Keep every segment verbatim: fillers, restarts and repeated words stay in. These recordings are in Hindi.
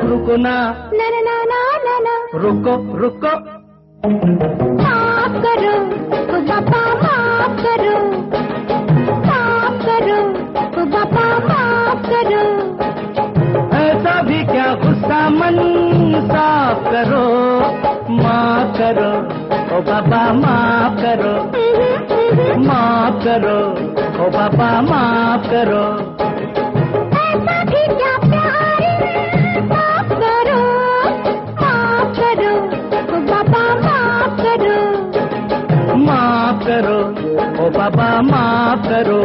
रुको ना ना ना ना ना ना, रुको रुको। माफ करो ओ बाबा, माफ करो, माफ करो ओ बाबा, माफ करो। ऐसा भी क्या गुस्सा मन साफ करो, माफ करो ओ बाबा, माफ करो, माफ करो ओ बाबा, माफ करो। ऐसा भी क्या प्यार माफ करो, माफ करो ओ बाबा, माफ करो, माफ करो ओ बाबा, माफ करो।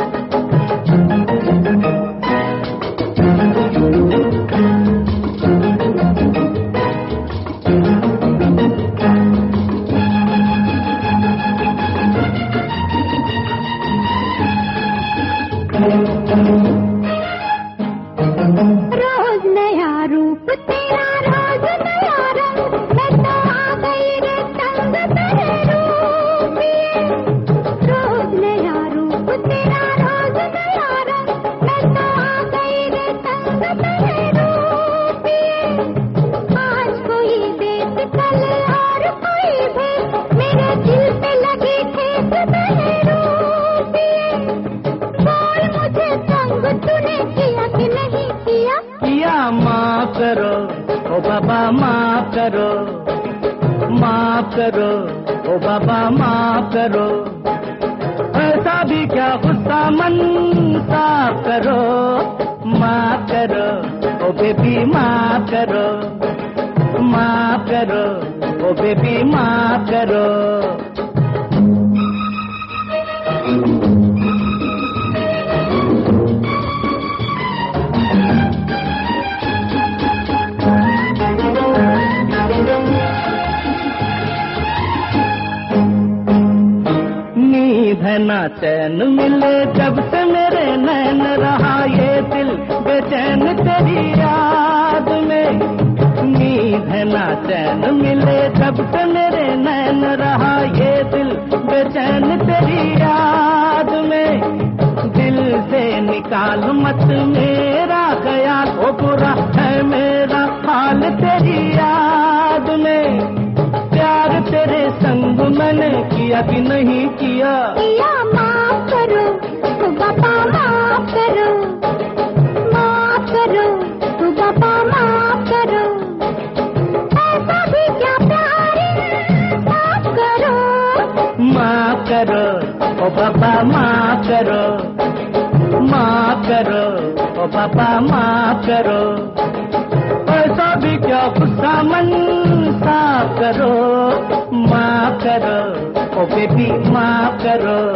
रोज नया रूप तेरा, रोज नया रंग, मैं तो आ गई रे तंग तेरे रूप ये। रोज नया रूप तेरा, रोज नया रंग, मैं तो आ गई रे तंग तेरे रूप ये। आज कोई देश कल और कोई भेद, मेरे दिल पे लगी ठेस तेरे रूप ये। बोल मुझे तंग तूने किया कि नहीं किया? किया, माफ करो ओ बाबा, माफ करो, माफ करो ओ बाबा, माफ करो। ऐसा भी क्या गुस्सा मन साफ करो, माफ करो ओ बेबी, माफ करो, माफ करो ओ बेबी, माफ करो। नींद है ना चैन मिले जब से मेरे नैन, रहा ये दिल बेचैन तेरी याद में। नींद है ना चैन मिले जब से मेरे नैन, रहा ये दिल बेचैन तेरी याद में। दिल से निकाल मत मेरा ख्याल, ओ बुरा है मेरा हाल तेरी याद में। प्यार तेरे संग मैंने किया कि नहीं किया? किया, माफ करो ओ बाबा, माफ करो, माफ करो ओ बाबा, माफ करो। ऐसा भी क्या प्यार माफ करो, माफ करो ओ बाबा, माफ करो, माफ करो ओ बाबा, माफ करो। ऐसा भी क्या गुस्सा मन साफ करो, माफ करो ओ बेबी, माफ करो।